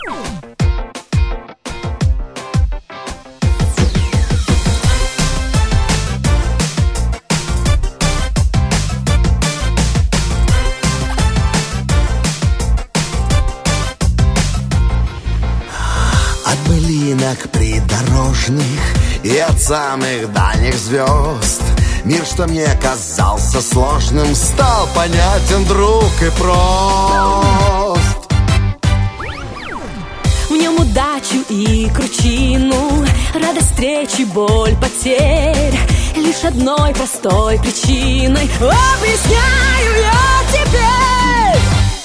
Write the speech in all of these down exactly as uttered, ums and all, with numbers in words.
От былинок придорожных и от самых дальних звезд мир, что мне казался сложным, стал понятен вдруг и прост. В нем удачу и кручину, радость встречи, боль потерь, лишь одной простой причиной объясняю я теперь.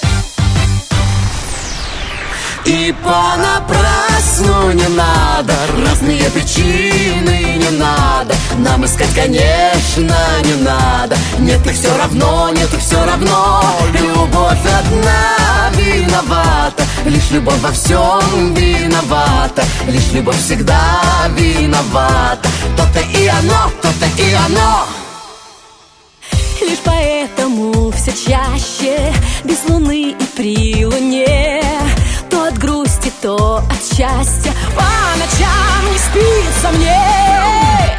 И понапрасну не надо разные причины, не надо нам искать, конечно, не надо. Нет, их все равно, нет, их все равно. Любовь одна виновата, лишь любовь во всем виновата, лишь любовь всегда виновата. То-то и оно, то-то и оно. Лишь поэтому все чаще без луны и при луне, то от грусти, то от счастья по ночам не спится мне.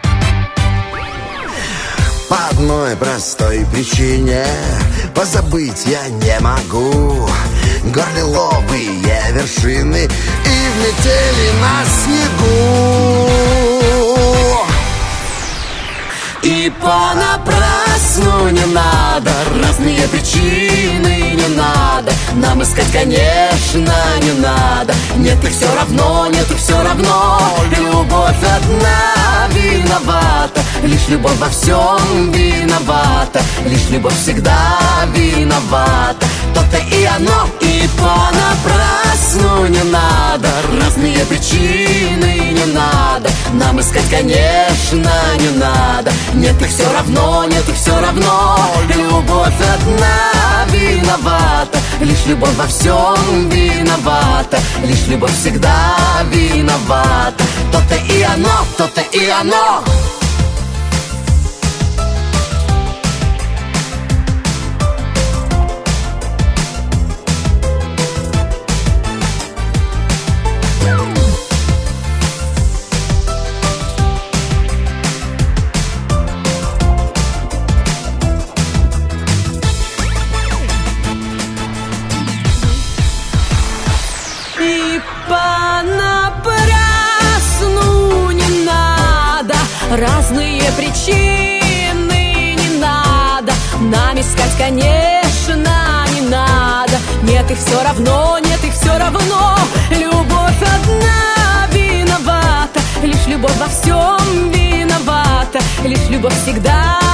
По одной простой причине позабыть я не могу горлеловые вершины и влетели на снегу. И понапрасну не надо разные причины, не надо нам искать, конечно, не надо. Нет, их все равно, нет, их все равно. Любовь одна виновата, лишь любовь во всем виновата, лишь любовь всегда виновата. То-то и оно. И понапрасну не надо разные причины, не надо нам искать, конечно, не надо. Нет, их все равно, нет, их все равно. Любовь одна виновата, лишь любовь во всем виновата, лишь любовь всегда виновата. То-то и оно, то-то и оно. И понапрасну не надо разные причины, не надо нам искать, конечно, не надо. Нет, их все равно, нет, их все равно. Любовь одна виновата, лишь любовь во всем виновата, лишь любовь всегда